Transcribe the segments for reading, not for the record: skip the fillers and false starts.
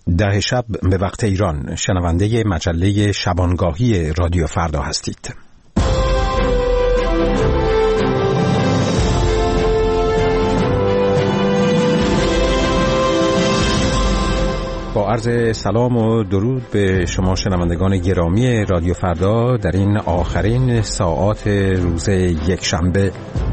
ده شب به وقت ایران، شنونده مجله شبانگاهی رادیو فردا هستید. با عرض سلام و درود به شما شنوندگان گرامی رادیو فردا در این آخرین ساعات روز یکشنبه،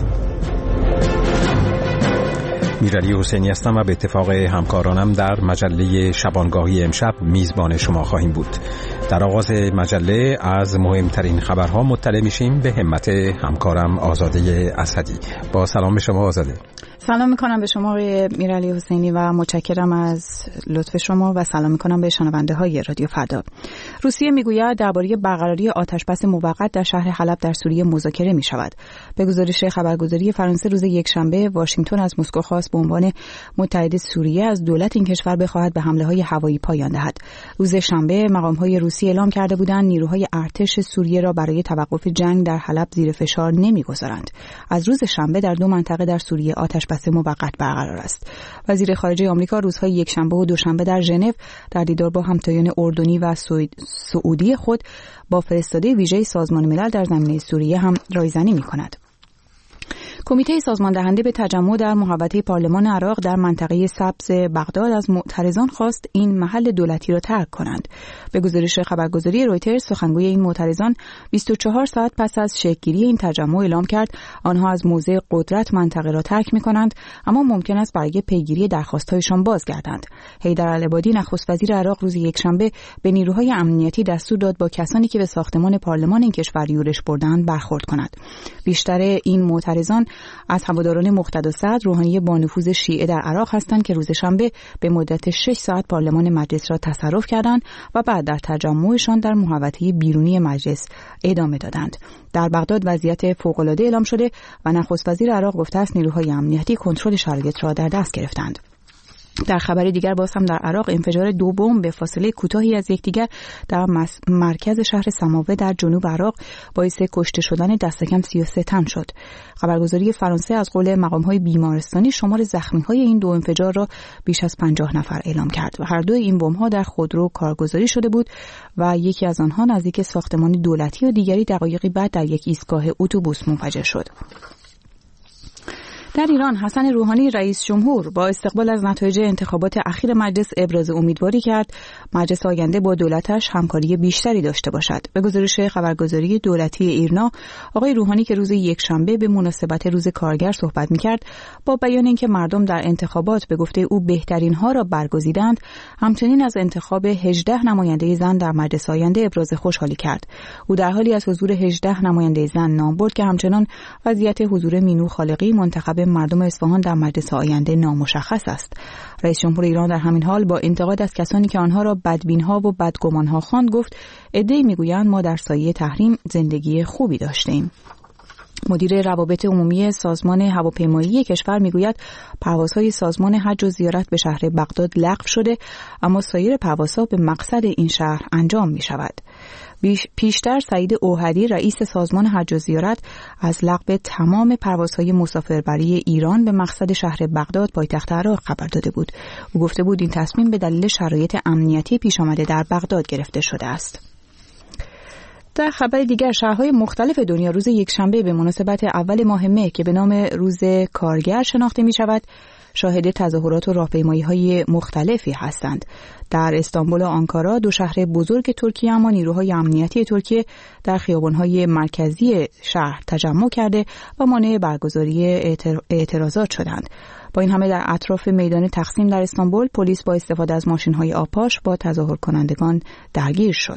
میرعلی حسینی هستم و به اتفاق همکارانم در مجله شبانگاهی امشب میزبان شما خواهیم بود. در آغاز مجله از مهمترین خبرها مطلع میشیم به همت همکارم آزاده اسدی. با سلام به شما آزاده. سلام میکنم به شما آقای میرعلی حسینی و متشکرم از لطف شما و سلام میکنم به شنونده های رادیو فردا. روسیه میگوید درباره برقراری آتشبس موقت در شهر حلب در سوریه مذاکره میشود. به گزارش خبرگزاری فرانسه روز یکشنبه واشنگتن از مسکو خواست به عنوان متحد سوریه از دولت این کشور بخواهد به حمله‌های هوایی پایان دهد. روز شنبه مقام‌های روسی اعلام کرده بودند نیروهای ارتش سوریه را برای توقف جنگ در حلب زیر فشار نمیگذارند. از روز شنبه در دو منطقه در سوریه آتشبس موقت برقرار است. وزیر خارجه آمریکا روزهای یکشنبه و دوشنبه در ژنو در دیدار با همتایان اردنی و سعودی خود با فرستاده ویژه سازمان ملل در زمینه سوریه هم رایزنی می‌کند. کمیته سازمان دهنده به تجمع در محوطه پارلمان عراق در منطقه سبز بغداد از معترضان خواست این محل دولتی را ترک کنند. به گزارش خبرگزاری رویترز سخنگوی این معترضان 24 ساعت پس از شکل‌گیری این تجمع اعلام کرد آنها از موضع قدرت منطقه را ترک می‌کنند، اما ممکن است برای پیگیری درخواست‌هایشان بازگردند. حیدر العبادی نخست وزیر عراق روز یکشنبه به نیروهای امنیتی دستور داد با کسانی که به ساختمان پارلمان این کشور یورش بردند برخورد کند. بیشتر این معترضان از هواداران مقتدا صدر روحانی با نفوذ شیعه در عراق هستند که روز شنبه به مدت 6 ساعت پارلمان مجلس را تصرف کردند و بعد در تجمعشان در محوطه بیرونی مجلس ادامه دادند. در بغداد وضعیت فوق‌العاده اعلام شده و نخست وزیر عراق گفته است نیروهای امنیتی کنترل شرایط را در دست گرفتند. در خبر دیگر باز هم در عراق انفجار دو بمب به فاصله کوتاهی از یکدیگر در مرکز شهر سماوه در جنوب عراق باعث کشته شدن دست کم 33 تن شد. خبرگزاری فرانسه از قول مقام‌های بیمارستانی شمار زخمی‌های این دو انفجار را بیش از 50 نفر اعلام کرد و هر دو این بمب‌ها در خودرو کارگزاری شده بود و یکی از آنها نزدیک ساختمان دولتی و دیگری دقایقی بعد در یک ایستگاه اتوبوس منفجر شد. در ایران حسن روحانی رئیس جمهور با استقبال از نتایج انتخابات اخیر مجلس ابراز امیدواری کرد مجلس آینده با دولتش همکاری بیشتری داشته باشد. به گزارش خبرگزاری دولتی ایرنا آقای روحانی که روز یکشنبه به مناسبت روز کارگر صحبت می‌کرد با بیان اینکه مردم در انتخابات به گفته او بهترین ها را برگزیدند، همچنین از انتخاب 18 نماینده زن در مجلس آینده ابراز خوشحالی کرد. او در حالی از حضور 18 نماینده زن نام برد که همچنان وضعیت حضور مینو خالقی منتخب مردم اصفهان در مجلس آینده نامشخص است. رئیس جمهور ایران در همین حال با انتقاد از کسانی که آنها را بدبین‌ها و بدگمان‌ها خواند گفت عده‌ای می‌گویند ما در سایه تحریم زندگی خوبی داشتیم. مدیر روابط عمومی سازمان هواپیمایی کشور میگوید پروازهای سازمان حج و زیارت به شهر بغداد لغو شده، اما سایر پروازها به مقصد این شهر انجام می شود. پیشتر سعید اوحدی رئیس سازمان حج و زیارت از لغو تمام پروازهای مسافربری ایران به مقصد شهر بغداد پایتخت عراق خبر داده بود. او گفته بود این تصمیم به دلیل شرایط امنیتی پیش آمده در بغداد گرفته شده است. در خبر دیگر شهرهای مختلف دنیا روز یکشنبه به مناسبت اول ماه مه که به نام روز کارگر شناخته می شود شاهد تظاهرات و راهپیمایی‌های مختلفی هستند. در استانبول و آنکارا دو شهر بزرگ ترکیه اما نیروهای امنیتی ترکیه در خیابان‌های مرکزی شهر تجمع کرده و مانع برگزاری اعتراضات شدند. با این همه در اطراف میدان تقسیم در استانبول پلیس با استفاده از ماشین‌های آبپاش با تظاهر کنندگان درگیر شد.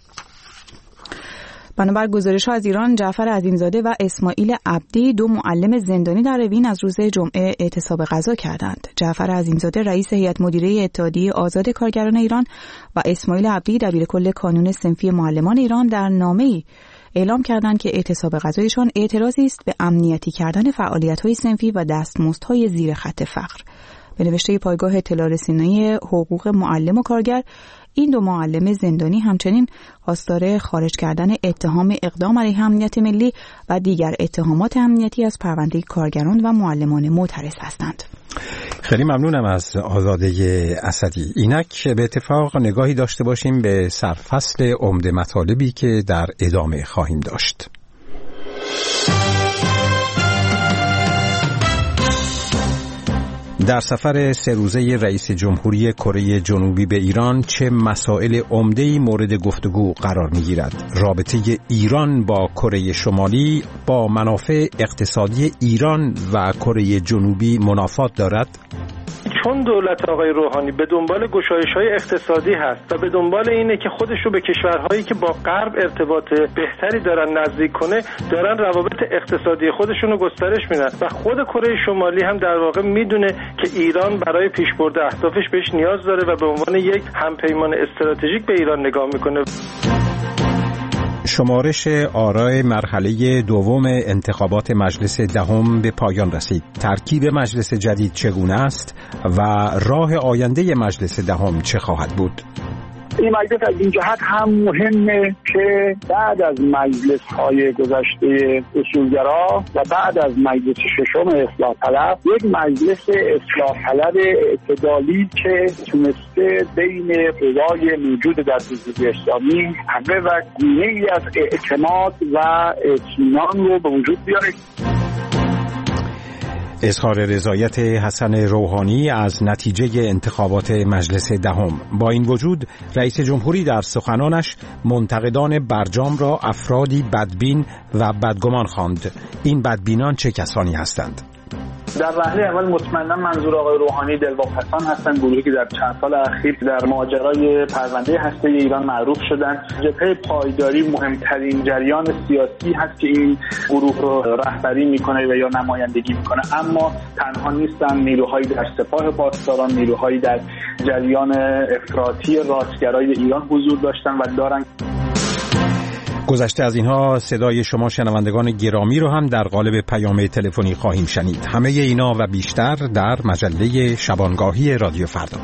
بنابر گزارش‌ها از ایران جعفر عظیمزاده و اسماعیل عبدی دو معلم زندانی در اوین از روز جمعه اعتصاب غذا کردند. جعفر عظیمزاده رئیس هیئت مدیره اتحادیه آزاد کارگران ایران و اسماعیل عبدی دبیرکل کانون صنفی معلمان ایران در نامه‌ای اعلام کردند که اعتصاب غذایشان اعتراضی است به امنیتی کردن فعالیت‌های صنفی و دستمزدهای زیر خط فقر. به نوشته پایگاه اطلاع رسانی حقوق معلم و کارگر، این دو معلم زندانی همچنین خواستار خارج کردن اتهام اقدام علیه امنیت ملی و دیگر اتهامات امنیتی از پرونده کارگران و معلمان معترض هستند. خیلی ممنونم از آزاده اسدی. اینک به اتفاق نگاهی داشته باشیم به سرفصل عمده مطالبی که در ادامه خواهیم داشت. در سفر 3 روزه رئیس جمهوری کره جنوبی به ایران چه مسائل عمده‌ای مورد گفتگو قرار می‌گیرد؟ رابطه ایران با کره شمالی با منافع اقتصادی ایران و کره جنوبی منافات دارد؟ چون دولت آقای روحانی به دنبال گشایش‌های اقتصادی هست و به دنبال اینه که خودش رو به کشورهایی که با غرب ارتباط بهتری دارن نزدیک کنه، دارن روابط اقتصادی خودشون رو گسترش میدن و خود کره شمالی هم در واقع میدونه که ایران برای پیشبرد اهدافش بهش نیاز داره و به عنوان یک همپیمان استراتژیک به ایران نگاه میکنه. شمارش آرای مرحله دوم انتخابات مجلس دهم به پایان رسید. ترکیب مجلس جدید چگونه است و راه آینده مجلس دهم چه خواهد بود؟ این مجلس از این جهت هم مهمه که بعد از مجلس‌های گذشته اصولگرا و بعد از مجلس ششم اصلاح طلب، یک مجلس اصلاح طلب اعتدالی که تونسته بین قوای موجود در جمهوری اسلامی همه و گونه‌ای از اعتماد و اطمینان رو به وجود بیاره. اظهار رضایت حسن روحانی از نتیجه انتخابات مجلس دهم. با این وجود رئیس جمهوری در سخنانش منتقدان برجام را افرادی بدبین و بدگمان خواند. این بدبینان چه کسانی هستند؟ در وهله اول مطمئنا منظور آقای روحانی دلواپسان هستند، گروهی که در چند سال اخیر در ماجرای پرونده هسته ایران معروف شدند. جبهه پایداری مهمترین جریان سیاسی هست که این گروه رو رهبری میکنه و یا نمایندگی میکنه، اما تنها نیستند. نیروهایی در سپاه پاسداران، نیروهایی در جریان افراطی راستگرای ایران حضور داشتن و دارن. گذشته از اینها صدای شما شنوندگان گرامی رو هم در قالب پیام تلفنی خواهیم شنید. همه اینا و بیشتر در مجله شبانگاهی رادیو فردا.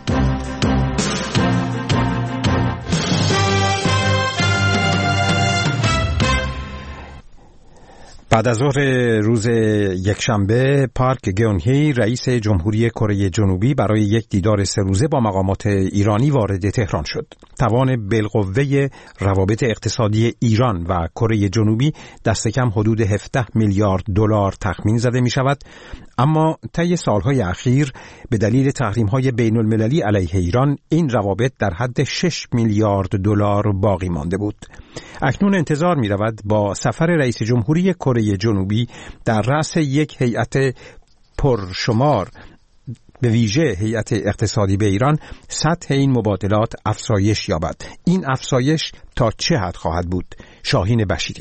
بعد از ظهر روز یکشنبه پارک گیون-هی رئیس جمهوری کره جنوبی برای یک دیدار 3 روزه با مقامات ایرانی وارد تهران شد. توان بالقوه روابط اقتصادی ایران و کره جنوبی دست کم حدود 17 میلیارد دلار تخمین زده می شود، اما طی سالهای اخیر به دلیل تحریم‌های بین‌المللی علیه ایران این روابط در حد 6 میلیارد دلار باقی مانده بود. اکنون انتظار می رود با سفر رئیس جمهوری کره جنوبی در رأس یک هیئت پرشمار به ویژه هیئت اقتصادی به ایران سطح این مبادلات افزایش یابد. این افزایش تا چه حد خواهد بود؟ شاهین بشیری.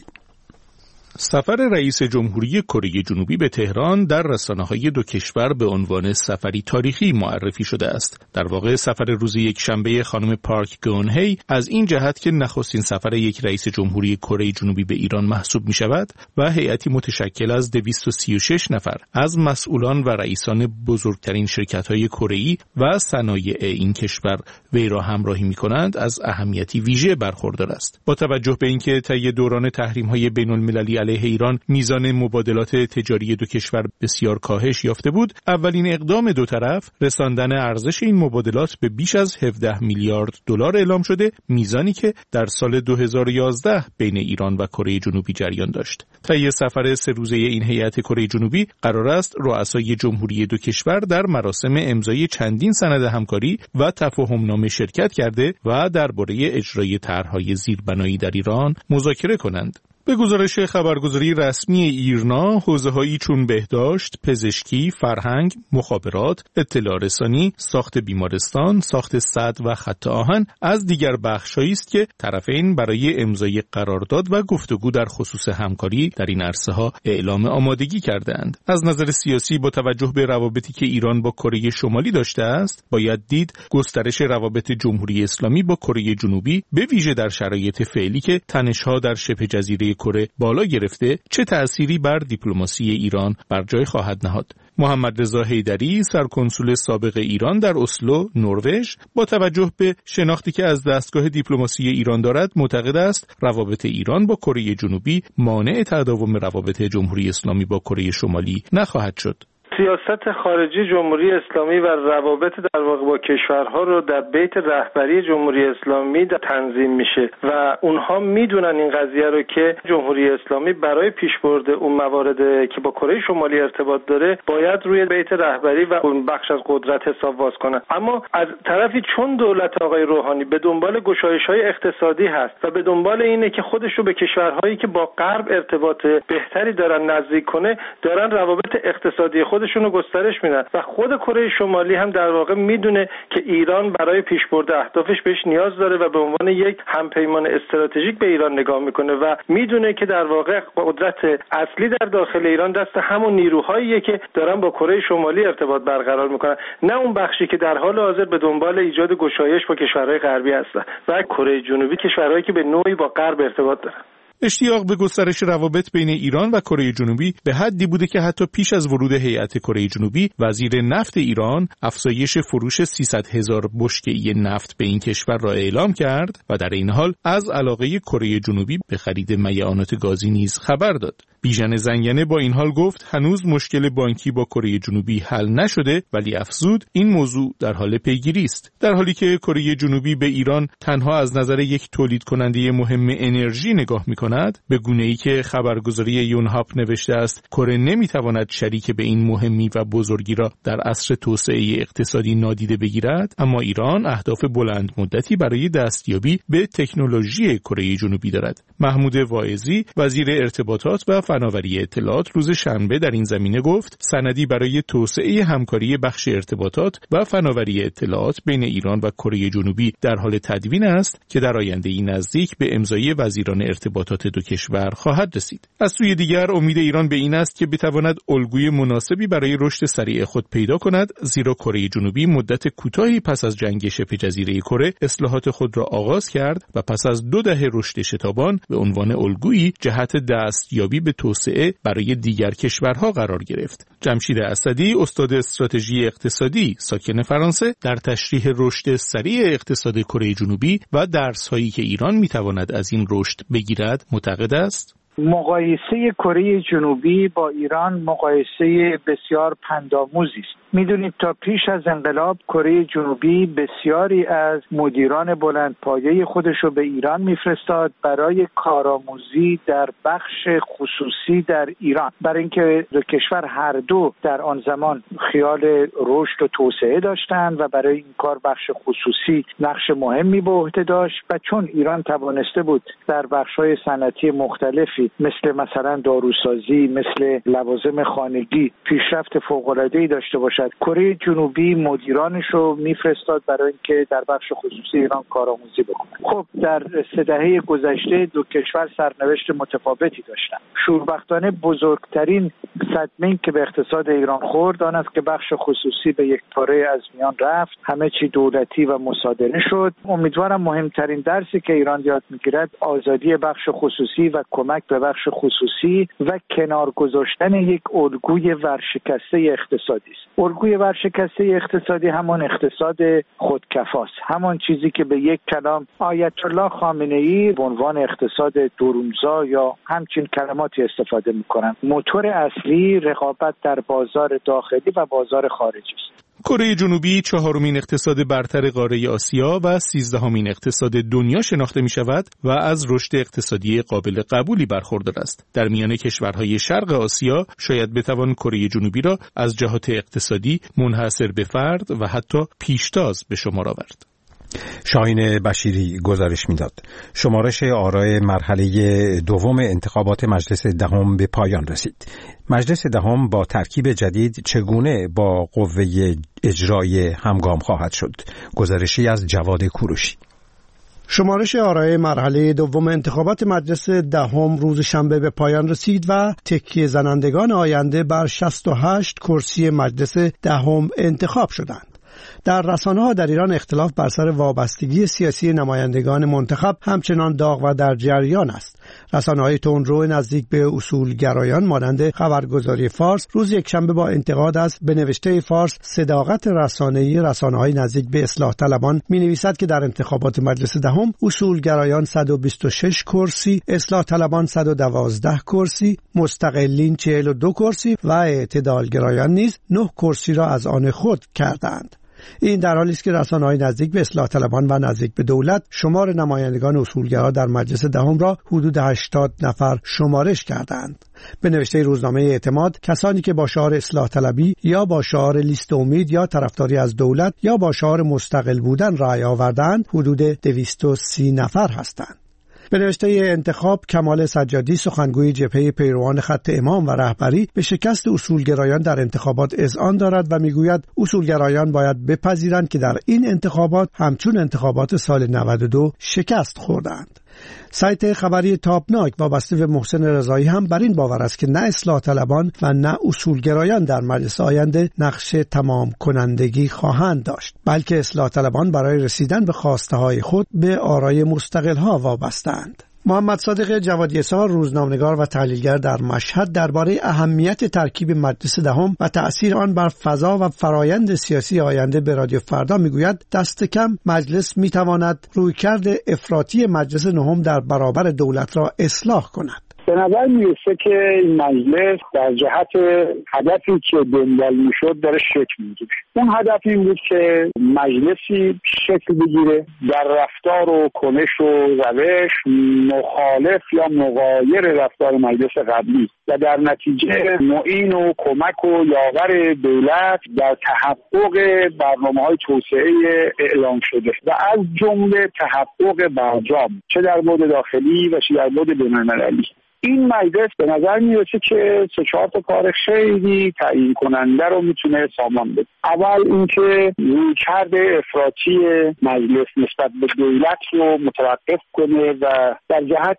سفر رئیس جمهوری کره جنوبی به تهران در رسانه‌های دو کشور به عنوان سفری تاریخی معرفی شده است. در واقع سفر روز یکشنبه خانم پارک گیون-هی از این جهت که نخستین سفر یک رئیس جمهوری کره جنوبی به ایران محسوب می‌شود و هیئتی متشکل از 236 نفر از مسئولان و رئیسان بزرگترین شرکت‌های کره‌ای و صنایع این کشور وی را همراهی می‌کنند از اهمیتی ویژه برخوردار است. با توجه به اینکه طی دوران تحریم‌های بین‌المللی علیه ایران میزان مبادلات تجاری دو کشور بسیار کاهش یافته بود، اولین اقدام دو طرف رساندن ارزش این مبادلات به بیش از 17 میلیارد دلار اعلام شده، میزانی که در سال 2011 بین ایران و کره جنوبی جریان داشت. طی سفر 3 روزه این هیئت کره جنوبی قرار است رؤسای جمهوری دو کشور در مراسم امضای چندین سند همکاری و تفاهمنامه شرکت کرده و درباره اجرای طرح‌های زیربنایی در ایران مذاکره کنند. به گزارش خبرگزاری رسمی ایرنا، حوزه‌هایی چون بهداشت، پزشکی، فرهنگ، مخابرات، اطلاع رسانی، ساخت بیمارستان، ساخت سد و خط آهن از دیگر بخش‌هایی است که طرفین برای امضای قرارداد و گفتگو در خصوص همکاری در این عرصه‌ها اعلام آمادگی کردند. از نظر سیاسی با توجه به روابطی که ایران با کره شمالی داشته است، باید دید گسترش روابط جمهوری اسلامی با کره جنوبی به ویژه در شرایط فعلی که تنش‌ها در شبه جزیره کره بالا گرفته چه تأثیری بر دیپلماسی ایران بر جای خواهد نهاد. محمد رضا حیدری، سرکنسول سابق ایران در اسلو، نروژ، با توجه به شناختی که از دستگاه دیپلماسی ایران دارد، معتقد است روابط ایران با کره جنوبی مانع تداوم روابط جمهوری اسلامی با کره شمالی نخواهد شد. سیاست خارجی جمهوری اسلامی و روابط در واقع با کشورها رو در بیت رهبری جمهوری اسلامی تنظیم میشه و اونها میدونن این قضیه رو که جمهوری اسلامی برای پیشبرد اون موارد که با کره شمالی ارتباط داره باید روی بیت رهبری و اون بخش از قدرت حساب باز کنن. اما از طرفی چون دولت آقای روحانی به دنبال گشایش‌های اقتصادی هست و به دنبال اینه که خودش رو به کشورهایی که با غرب ارتباط بهتری دارن نزدیک کنه، دارن روابط اقتصادی خودشون رو گسترش میدن و خود کره شمالی هم در واقع میدونه که ایران برای پیشبرد اهدافش بهش نیاز داره و به عنوان یک همپیمان استراتژیک به ایران نگاه میکنه و میدونه که در واقع قدرت اصلی در داخل ایران دست همون نیروهاییه که دارن با کره شمالی ارتباط برقرار میکنن، نه اون بخشی که در حال حاضر به دنبال ایجاد گشایش با کشورهای غربی هستن. و کره جنوبی کشورهایی که به نوعی با غرب ارتباط دارن. اشتیاق به گسترش روابط بین ایران و کره جنوبی به حدی بوده که حتی پیش از ورود هیئت کره جنوبی، وزیر نفت ایران افزایش فروش 300,000 بشکه نفت به این کشور را اعلام کرد و در این حال از علاقه کره جنوبی به خرید میعانات گازی نیز خبر داد. بیژن زنگنه با این حال گفت هنوز مشکل بانکی با کره جنوبی حل نشده، ولی افزود این موضوع در حال پیگیری است. در حالی که کره جنوبی به ایران تنها از نظر یک تولید کننده مهم انرژی نگاه می‌کند، به گونه‌ای که خبرگزاری یونهاپ نوشته است کره نمی‌تواند شریک به این مهمی و بزرگی را در عصر توسعه اقتصادی نادیده بگیرد، اما ایران اهداف بلند مدتی برای دستیابی به تکنولوژی کره جنوبی دارد. محمود واعظی، وزیر ارتباطات و فناوری اطلاعات، روز شنبه در این زمینه گفت سندی برای توسعه همکاری بخش ارتباطات و فناوری اطلاعات بین ایران و کره جنوبی در حال تدوین است که در آینده‌ای نزدیک به امضای وزیران ارتباطات دو کشور خواهد رسید. از سوی دیگر امید ایران به این است که بتواند الگوی مناسبی برای رشد سریع خود پیدا کند، زیرا کره جنوبی مدت کوتاهی پس از جنگ شبه جزیره کره اصلاحات خود را آغاز کرد و پس از 2 دهه رشد شتابان به عنوان الگویی جهت دستیابی به توسعه برای دیگر کشورها قرار گرفت. جمشید اسدی، استاد استراتژی اقتصادی ساکن فرانسه، در تشریح رشد سریع اقتصاد کره جنوبی و درس‌هایی که ایران می‌تواند از این رشد بگیرد معتقد است مقایسه کره جنوبی با ایران مقایسه بسیار پندآموزی است. میدونید تا پیش از انقلاب کره جنوبی بسیاری از مدیران بلندپایه خودش رو به ایران میفرستاد برای کارآموزی در بخش خصوصی در ایران، برای اینکه دو کشور هر دو در آن زمان خیال رشد و توسعه داشتند و برای این کار بخش خصوصی نقش مهمی به عهده داشت و چون ایران توانسته بود در بخش‌های صنعتی مختلفی مثلا داروسازی، مثل لوازم خانگی پیشرفت فوق‌العاده‌ای داشته باشد، کره جنوبی مدیرانش رو میفرستاد برای اینکه در بخش خصوصی ایران کارآموزی بکنه. خب در 3 دهه گذشته دو کشور سرنوشت متفاوتی داشتن. شوربختانه بزرگترین صدمه‌ای که به اقتصاد ایران خورد آن است که بخش خصوصی به یک پاره از میان رفت، همه چی دولتی و مصادره شد. امیدوارم مهمترین درسی که ایران یاد میگیرد آزادی بخش خصوصی و کمک به بخش خصوصی و کنار گذاشتن یک الگوی ورشکسته اقتصادی است. الگوی ورشکسته اقتصادی همان اقتصاد خودکفاست، همان چیزی که به یک کلام آیت الله خامنه‌ای به عنوان اقتصاد درونزا یا همچین کلماتی استفاده می‌کنند. موتور اصلی رقابت در بازار داخلی و بازار خارجی است. کره جنوبی 4مین اقتصاد برتر قاره آسیا و 13مین اقتصاد دنیا شناخته می شود و از رشد اقتصادی قابل قبولی برخوردار است. در میان کشورهای شرق آسیا شاید بتوان کره جنوبی را از جهات اقتصادی منحصر به فرد و حتی پیشتاز به شمار آورد. شاهین بشیری گزارش میداد. شمارش آرای مرحله دوم انتخابات مجلس دهم به پایان رسید. مجلس دهم با ترکیب جدید چگونه با قوه اجرایی همگام خواهد شد؟ گزارشی از جواد کوروشی. شمارش آرای مرحله دوم انتخابات مجلس دهم روز شنبه به پایان رسید و تکیه زنندگان آینده بر 68 کرسی مجلس دهم انتخاب شدند. در رسانه‌ها در ایران اختلاف بر سر وابستگی سیاسی نمایندگان منتخب همچنان داغ و در جریان است. رسانه‌های تندرو نزدیک به اصولگرایان مانند خبرگزاری فارس روز یکشنبه با انتقاد از به نوشته فارس صداقت رسانه‌ای رسانه‌های نزدیک به اصلاح طلبان می‌نویسد که در انتخابات مجلس دهم اصولگرایان 126 کرسی، اصلاح طلبان 112 کرسی، مستقلین 42 کرسی و اعتدالگرایان نیز 9 کرسی را از آن خود کردند. این در حالی است که رسانه‌های نزدیک به اصلاح طلبان و نزدیک به دولت شمار نمایندگان اصولگرا در مجلس دهم را حدود 80 نفر شمارش کردند. به نوشته روزنامه اعتماد، کسانی که با شعار اصلاح طلبی یا با شعار لیست امید یا طرفداری از دولت یا با شعار مستقل بودن رأی آوردند حدود 230 نفر هستند. به نوشته انتخاب، کمال سجادی سخنگوی جبهه پیروان خط امام و رهبری به شکست اصولگرایان در انتخابات اذعان دارد و میگوید اصولگرایان باید بپذیرند که در این انتخابات همچون انتخابات سال 92 شکست خوردند. سایت خبری تابناک وابسته به محسن رضایی هم بر این باور است که نه اصلاح طلبان و نه اصولگرایان در مجلس آینده نقش تمام کنندگی خواهند داشت، بلکه اصلاح طلبان برای رسیدن به خواسته های خود به آرای مستقل ها وابسته‌اند. محمد صادق جوادی‌سار، روزنامه‌نگار و تحلیلگر در مشهد، درباره اهمیت ترکیب مجلس دهم و تأثیر آن بر فضا و فرایند سیاسی آینده به رادیو فردا میگوید دست کم مجلس میتواند رویکرد افراطی مجلس نهم در برابر دولت را اصلاح کند. به نظر میرسه که این مجلس در جهت هدفی که دنبال میشد داره شکل میگیره. اون هدف این بود که مجلسی شکل بگیره در رفتار و کنش و روش مخالف یا مغایر رفتار مجلس قبلی و در نتیجه معین و کمک و یاور دولت در تحقق برنامه‌های توسعه اعلام شده و از جمله تحقق برجام، چه در بعد داخلی و چه در بعد بین‌المللی. این مجلس به نظر میرسه که 3-4 تا کار خیلی تعیین کننده رو میتونه سامان بده. اول اینکه رویکرد افراطی مجلس نسبت به دولت رو متوقف کنه و در جهت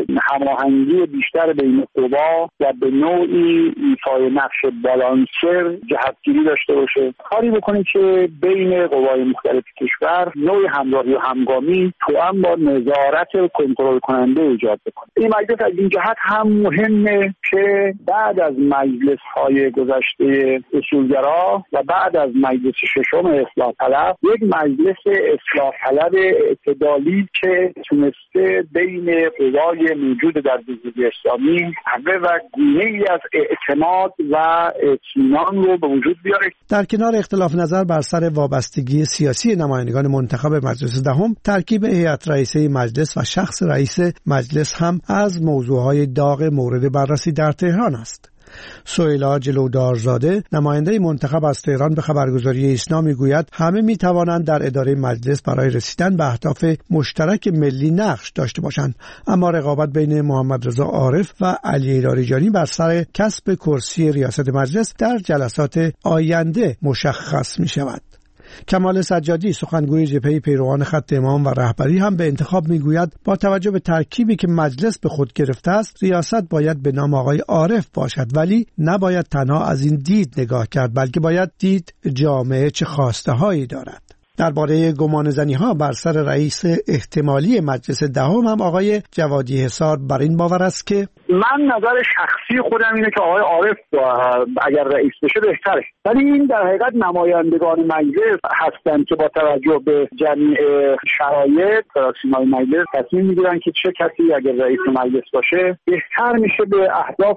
هماهنگی بیشتر بین قوا و به نوعی ایفای نقش بالانسر جهتگیری داشته باشه. کاری بکنه که بین قوای مختلف کشور نوع همراهی و همگامی توأم با نظارت کنترل کننده ایجاد بکنه. این مجلس از این جهت هم مهمه که بعد از مجلس‌های گذشته اصولگرا و بعد از مجلس ششم اصلاح طلب یک مجلس اصلاح طلب اعتدالی که تونسته بین قوای موجود در جمهوری اسلامی همه و گونه‌ای از اعتماد و اطمینان رو به وجود بیاره. در کنار اختلاف نظر بر سر وابستگی سیاسی نمایندگان منتخب مجلس دهم، ترکیب هیئت رئیسه مجلس و شخص رئیس مجلس هم از موضوعهای داغ مورد بررسی در تهران است. سهیلا جلودارزاده، نماینده منتخب از تهران، به خبرگزاری ایسنا میگوید همه میتوانند در اداره مجلس برای رسیدن به اهداف مشترک ملی نقش داشته باشند، اما رقابت بین محمد رضا عارف و علی لاریجانی بر سر کسب کرسی ریاست مجلس در جلسات آینده مشخص می شود. کمال سجادی، سخنگوی جبهه پیروان خط امام و رهبری، هم به انتخاب میگوید با توجه به ترکیبی که مجلس به خود گرفته است، ریاست باید به نام آقای عارف باشد، ولی نباید تنها از این دید نگاه کرد، بلکه باید دید جامعه چه خواسته هایی دارد. درباره گمانه‌زنی‌ها بر سر رئیس احتمالی مجلس دهم هم آقای جوادی حصار بر این باور است که من نظر شخصی خودم اینه که آقای عارف اگر رئیس بشه بهتره، ولی این در حقیقت نمایندگان مجلس هستند که با توجه به جمیع شرایط تراکسیمای مجلس تصمیم میگیرن که چه کسی اگر رئیس مجلس باشه بهتر میشه به اهداف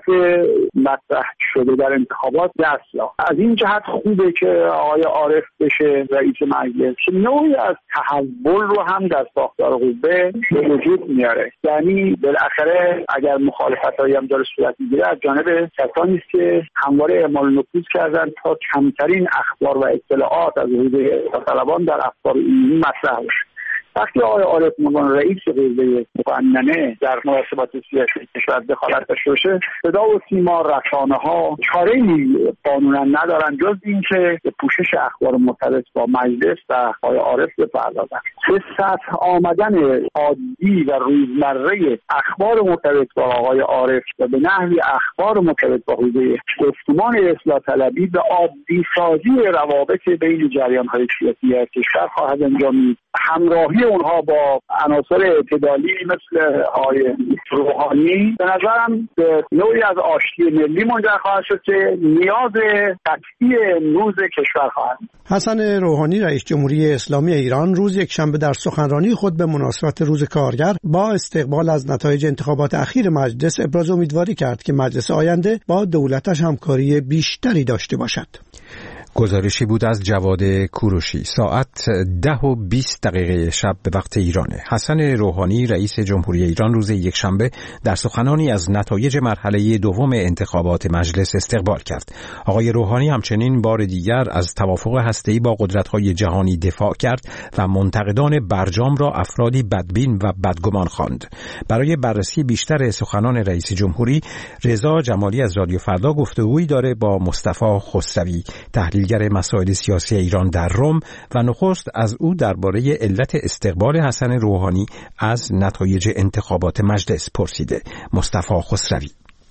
مطرح شده در انتخابات دست یافت. از این جهت خوبه که آقای عارف بشه رئیس مجلس که نوعی از تحول رو هم در ساختار قوه به وجود میاره. یعنی بالاخره اگر مخالفتایی هم داره صورت میگیره از جانب کسانی است که همواره اعمال نفوذ کردن تا کمترین اخبار و اطلاعات از حوزه طلبان در افکار عمومی مطرح بشه. وقتی آقای عارف عنوان رئیس قوه مقننه در مناسبات سیاسی کشور دخالت داشته باشه، صدا و سیما رسانه‌ها چاره‌ای قانونا ندارن جز اینکه به پوشش اخبار مرتبط با مجلس و آقای عارف بپردازن. به سطح آمدن عادی و روزمره اخبار مرتبط با آقای عارف و به نحوی اخبار مرتبط با حوزه گفتمان اصلاح طلبی به عادی سازی روابط بین جریان‌های سیاسی کشور خواهد انجامید. همراهی اونها با عناصر اعتدالی مثل آقای روحانی به نظرم به نوعی از آشتی ملی منجر خواهد شد که نیاز قطعی امروز کشور خواهد. حسن روحانی رئیس جمهوری اسلامی ایران روز یکشنبه در سخنرانی خود به مناسبت روز کارگر با استقبال از نتایج انتخابات اخیر مجلس ابراز امیدواری کرد که مجلس آینده با دولتش همکاری بیشتری داشته باشد. گزارشی بود از جواد کوروشی. ساعت 10:20 شب به وقت ایرانه. حسن روحانی رئیس جمهوری ایران روز یکشنبه در سخنانی از نتایج مرحله دوم انتخابات مجلس استقبال کرد. آقای روحانی همچنین بار دیگر از توافق هسته‌ای با قدرت‌های جهانی دفاع کرد و منتقدان برجام را افرادی بدبین و بدگمان خواند. برای بررسی بیشتر سخنان رئیس جمهوری، رضا جمالی از رادیو فردا گفتگویی داره با مصطفی خسروی، تحلیلگر مسائل سیاسی ایران در رم، و نخست از او درباره علت استقبال حسن روحانی از نتایج انتخابات مجلس پرسیده. مصطفی خسروی: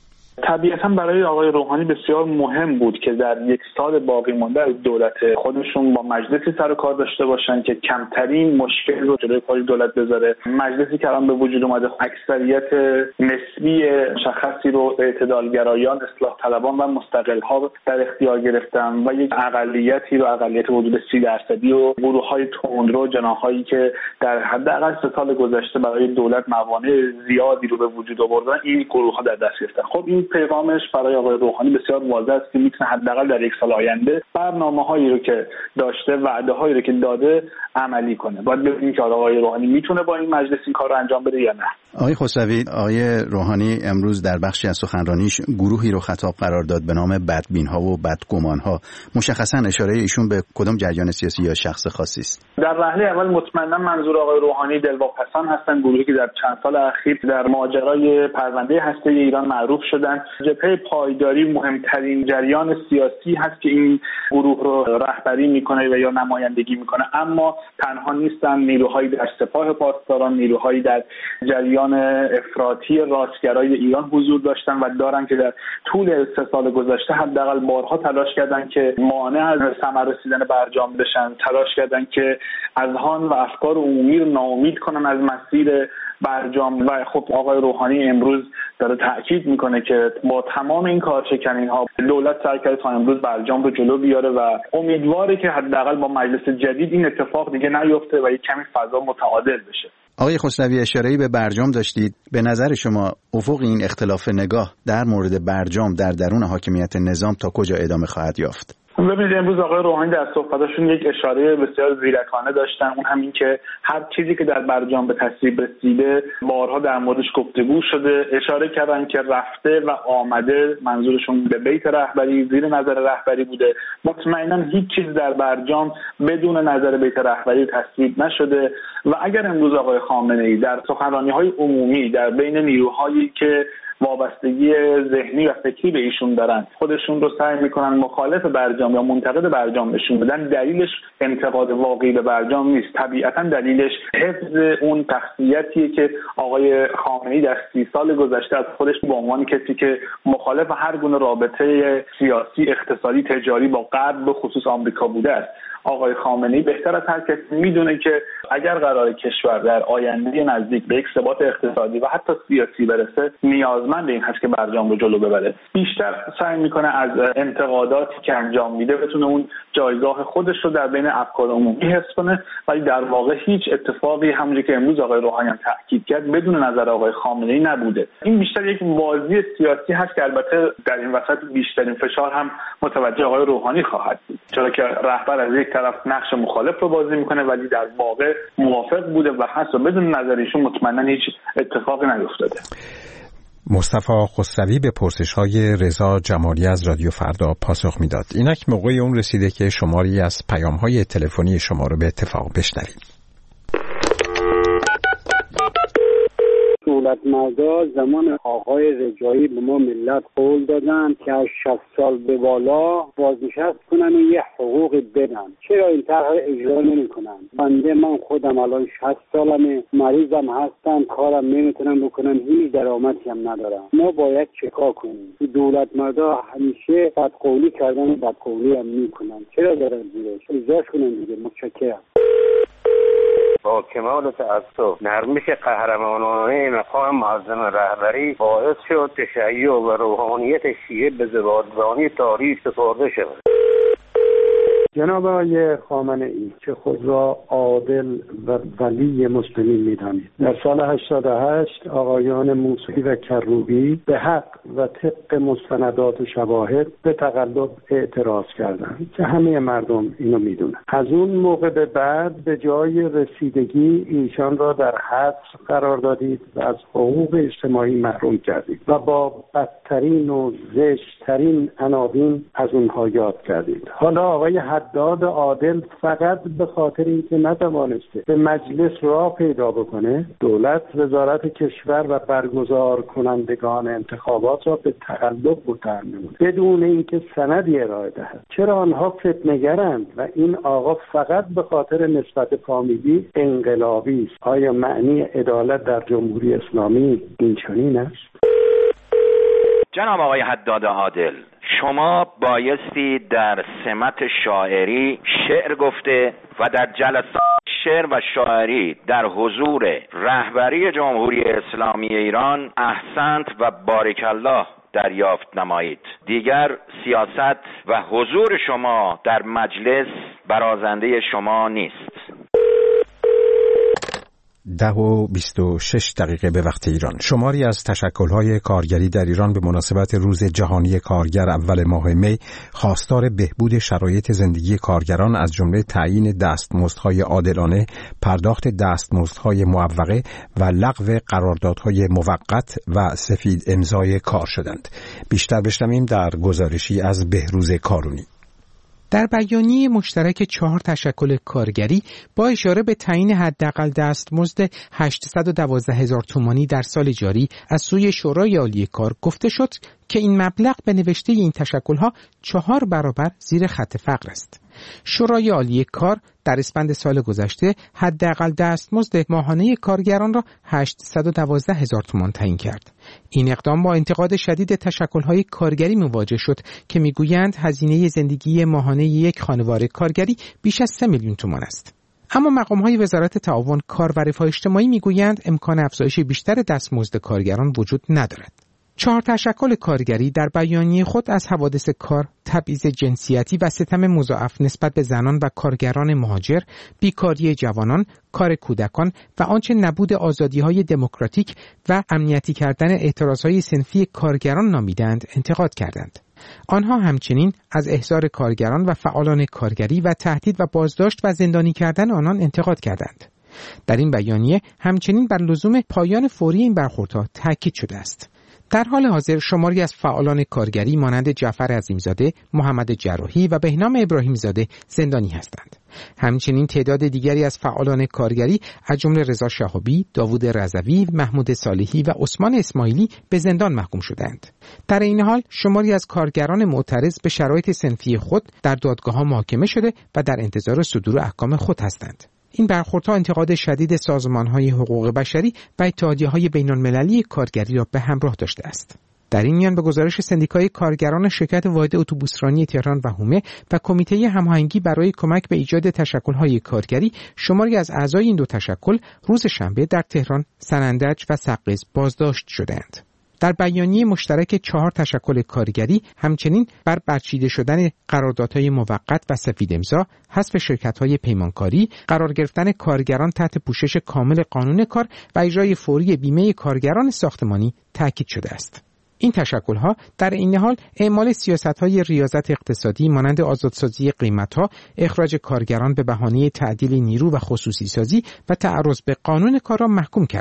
طبیعتا برای آقای روحانی بسیار مهم بود که در یک سال باقی مانده از دولت خودشون با مجلسی سر و کار داشته باشن که کمترین مشکل رو جلوی پای دولت بذاره. مجلسی که الان به وجود اومده اکثریت نسبی مشخصی رو اعتدالگرایان، اصلاح طلبان و مستقل‌ها در اختیار گرفتن و یک اقلیتی رو، اقلیت حدود 30% و گروه‌های تندرو، جناحایی که در حداقل 3 سال گذشته برای دولت موانع زیادی رو به وجود آوردن، این گروه‌ها در دست گرفتن. خب این پیغامش برای آقای روحانی بسیار واضح است که میتونه حداقل در یک سال آینده برنامه‌هایی رو که داشته، وعده‌هایی رو که داده عملی کنه. باید ببینیم که آقای روحانی میتونه با این مجلس این کار رو انجام بده یا نه. آقای خسروی، آقای روحانی امروز در بخشی از سخنرانیش گروهی رو خطاب قرار داد به نام بدبین‌ها و بدگمان‌ها. مشخصاً اشاره ایشون به کدام جریان سیاسی یا شخص خاصی است؟ در وهله اول مطمئنا منظور آقای روحانی دلواپسان هستن، گروهی که در چند سال اخیر در ماجرای پرونده هسته‌ای ایران معروف شدن. جبهه پایداری مهمترین جریان سیاسی هست که این گروه رو رهبری میکنه و یا نمایندگی میکنه، اما تنها نیستن. نیروهایی در سپاه پاسداران، نیروهایی در جریان افراطی راستگرای ایران حضور داشتن و دارن که در طول 3 سال گذشته حداقل بارها تلاش کردن که مانع از ثمر رسیدن برجام بشن، تلاش کردن که اذهان و افکار عمومی رو ناامید کنن از مسیر برجام. و خب آقای روحانی امروز داره تاکید میکنه که با تمام این کارشکنی‌ها دولت سعی کرده تا امروز برجام رو جلو بیاره و امیدواره که حداقل با مجلس جدید این اتفاق دیگه نیفته و یک کمی فضا متعادل بشه. آقای خسروی، اشاره‌ای به برجام داشتید. به نظر شما افق این اختلاف نگاه در مورد برجام در درون حاکمیت نظام تا کجا ادامه خواهد یافت؟ ببینید امروز آقای روحانی در صحبتاشون یک اشاره بسیار زیرکانه داشتن، اون همین که هر چیزی که در برجام به تصویب رسیده بارها در موردش گفتگو شده. اشاره کردن که رفته و آمده، منظورشون به بیت رهبری، زیر نظر رهبری بوده. مطمئنا هیچ چیز در برجام بدون نظر بیت رهبری تصویب نشده و اگر امروز آقای خامنه‌ای در سخنرانی‌های عمومی در بین نیروهایی که وابستگی ذهنی و فکری به ایشون دارن خودشون رو سعی میکنن مخالف برجام یا منتقد برجام نشون بدن، دلیلش انتقاد واقعی به برجام نیست. طبیعتا دلیلش حفظ اون شخصیتیه که آقای خامنه‌ای در 30 سال گذشته از خودش به عنوان کسی که مخالف هر گونه رابطه سیاسی، اقتصادی، تجاری با غرب به خصوص آمریکا بوده است. آقای خامنه‌ای بهتر از هر کسی میدونه که اگر قرار کشور در آینده نزدیک به یک ثبات اقتصادی و حتی سیاسی برسه، نیازمند این هست که برجام رو جلو ببره. بیشتر سعی میکنه از انتقاداتی که انجام میده بتونه اون جایگاه خودش رو در بین افکار عمومی حفظ کنه، ولی در واقع هیچ اتفاقی همونجوری که امروز آقای روحانی هم تاکید کرد بدون نظر آقای خامنه‌ای نبوده. این بیشتر یک بازی سیاسی هست که البته در این وسط بیشترین فشار هم متوجه آقای روحانی خواهد بود، چرا که رهبر از یک طرف نقش مخالف رو بازی میکنه ولی در واقع موافق بوده و هست و بدون نظر ایشون مطمئنا هیچ اتفاقی نیفتاده. مصطفی خسروی به پرسش‌های رضا جمالی از رادیو فردا پاسخ میداد. اینک موقع اون رسیده که شماری از پیام‌های تلفنی شما رو به اتفاق بشنویم. دولت مردا زمان آقای رجایی به ما ملت قول دادن که از 60 سال به بالا بازنشست کنن و یه حقوق بدن. چرا این طرح اجرا نمی‌کنن؟ بنده من خودم الان 60 سالمه، مریضم هستم، کارم نمیتونم بکنم، هیچ درآمدی هم ندارم. ما باید چیکار کنیم؟ دولت مردا همیشه بدقولی کردن و بدقولی هم میکنن. چرا دارن زیرش؟ اجراش کنن دیگه. متشکرم. با کمال تأسف نرمش قهرمانانه مقام معظم رهبری باعث شد تشیع و روحانیت شیعه به زبادرانی تاریخ سپرده شود. جناب آقای خامنه‌ای که خود را عادل و ولی مسلمین می‌دانید، در سال 88 آقایان موسوی و کروبی به حق و طبق مستندات و شواهد به تقلب اعتراض کردند که همه مردم اینو میدونن. از اون موقع به بعد به جای رسیدگی ایشان را در حبس قرار دادید و از حقوق اجتماعی محروم کردید و با بدترین و زشت‌ترین عناوین از اونها یاد کردید. حالا آقای حداد عادل فقط به خاطر اینکه نتوانسته به مجلس راه پیدا بکنه، دولت وزارت کشور و برگزار کنندگان انتخابات را به تقلب متهم نمود بدون اینکه سندی ارائه دهد. چرا آنها فتنه‌گرند و این آقا فقط به خاطر نسبت فامیلی انقلابی است؟ آیا معنی عدالت در جمهوری اسلامی این چنین است؟ جناب آقای حداد عادل، شما بایستی در سمت شاعری شعر گفته و در جلسات شعر و شاعری در حضور رهبری جمهوری اسلامی ایران احسنت و بارکالله دریافت نمایید. دیگر سیاست و حضور شما در مجلس برازنده شما نیست. 10:26 به وقت ایران. شماری از تشکل‌های کارگری در ایران به مناسبت روز جهانی کارگر اول ماه می خواستار بهبود شرایط زندگی کارگران از جمله تعیین دستمزدهای عادلانه، پرداخت دستمزدهای معوقه و لغو قراردادهای موقت و سفید امضای کار شدند. بیشتر بشنویم در گزارشی از بهروز کارونی. در بیانیه مشترک 4 تشکل کارگری با اشاره به تعیین حداقل دستمزد 812,000 تومانی در سال جاری از سوی شورای عالی کار گفته شد که این مبلغ به نوشته این تشکل‌ها 4 برابر زیر خط فقر است. شورای عالی کار در اسفند سال گذشته حداقل دستمزد ماهانه کارگران را 812,000 تومان تعیین کرد. این اقدام با انتقاد شدید تشکل‌های کارگری مواجه شد که میگویند هزینه زندگی ماهانه یک خانوار کارگری بیش از 3 میلیون تومان است. اما مقام‌های وزارت تعاون، کار و رفاه اجتماعی میگویند امکان افزایش بیشتر دستمزد کارگران وجود ندارد. 4 تشکل کارگری در بیانیه خود از حوادث کار، تبعیض جنسیتی و ستم مضاعف نسبت به زنان و کارگران مهاجر، بیکاری جوانان، کار کودکان و آنچه نبود آزادی‌های دموکراتیک و امنیتی کردن اعتراضهای صنفی کارگران نامیدند انتقاد کردند. آنها همچنین از احضار کارگران و فعالان کارگری و تهدید و بازداشت و زندانی کردن آنان انتقاد کردند. در این بیانیه همچنین بر لزوم پایان فوری این برخوردها تاکید شده است. در حال حاضر شماری از فعالان کارگری مانند جعفر عظیمزاده، محمد جراحی و بهنام ابراهیم زاده زندانی هستند. همچنین تعداد دیگری از فعالان کارگری از جمله رضا شهابی، داوود رضوی، محمود صالحی و عثمان اسماعیلی به زندان محکوم شدند. در این حال شماری از کارگران معترض به شرایط صنفی خود در دادگاه‌ها محاکمه شده و در انتظار صدور احکام خود هستند. این برخوردها انتقاد شدید سازمان‌های حقوق بشری و اتحادیه‌های بین‌المللی کارگری را به همراه داشته است. در این میان به گزارش سندیکای کارگران شرکت واحد اتوبوسرانی تهران و حومه و کمیته هماهنگی برای کمک به ایجاد تشکل‌های کارگری، شماری از اعضای این 2 تشکل روز شنبه در تهران، سنندج و سقز بازداشت شدند. در بیانیه مشترک 4 تشکل کارگری همچنین بر برچیده شدن قراردادهای موقت و سفید امضا، حذف شرکت‌های پیمانکاری، قرار گرفتن کارگران تحت پوشش کامل قانون کار و اجرای فوری بیمه کارگران ساختمانی تاکید شده است. این تشکل‌ها در این حال اعمال سیاست‌های ریاضت اقتصادی مانند آزادسازی قیمت‌ها، اخراج کارگران به بهانه تعدیل نیرو و خصوصی سازی و تعرض به قانون کار را محکوم کردند.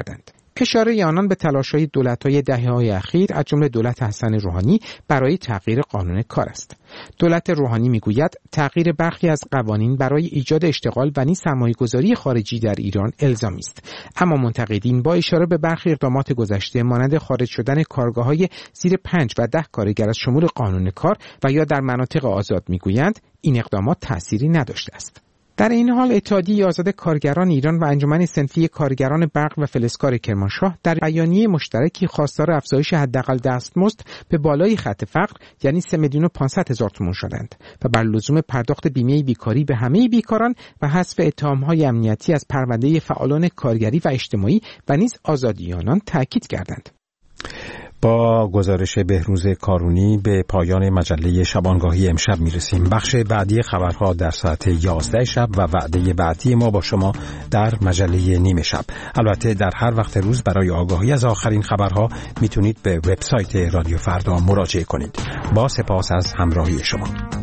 اشاره آنان به تلاش‌های دولت‌های دهه‌های اخیر از جمله دولت حسن روحانی برای تغییر قانون کار است. دولت روحانی میگوید تغییر برخی از قوانین برای ایجاد اشتغال و نیز سرمایه‌گذاری خارجی در ایران الزامی است. اما منتقدین با اشاره به برخی اقدامات گذشته مانند خارج شدن کارگاه‌های زیر 5 و 10 کارگر از شمول قانون کار و یا در مناطق آزاد میگویند این اقدامات تأثیری نداشته است. در این حال اتحادیه آزاد کارگران ایران و انجمن صنفی کارگران برق و فلزکار کرمانشاه در بیانیه مشترکی خواستار افزایش حداقل دستمزد به بالای خط فقر یعنی 3,500,000 تومان شدند و بر لزوم پرداخت بیمه بیکاری به همه بیکاران و حذف اتهام‌های امنیتی از پرونده فعالان کارگری و اجتماعی و نیز آزادی آنان تاکید کردند. با گزارش بهروز کارونی به پایان مجله شبانگاهی امشب میرسیم. بخش بعدی خبرها در ساعت 11 شب و وعده بعدی ما با شما در مجله نیمه شب. البته در هر وقت روز برای آگاهی از آخرین خبرها میتونید به وبسایت رادیو فردا مراجعه کنید. با سپاس از همراهی شما.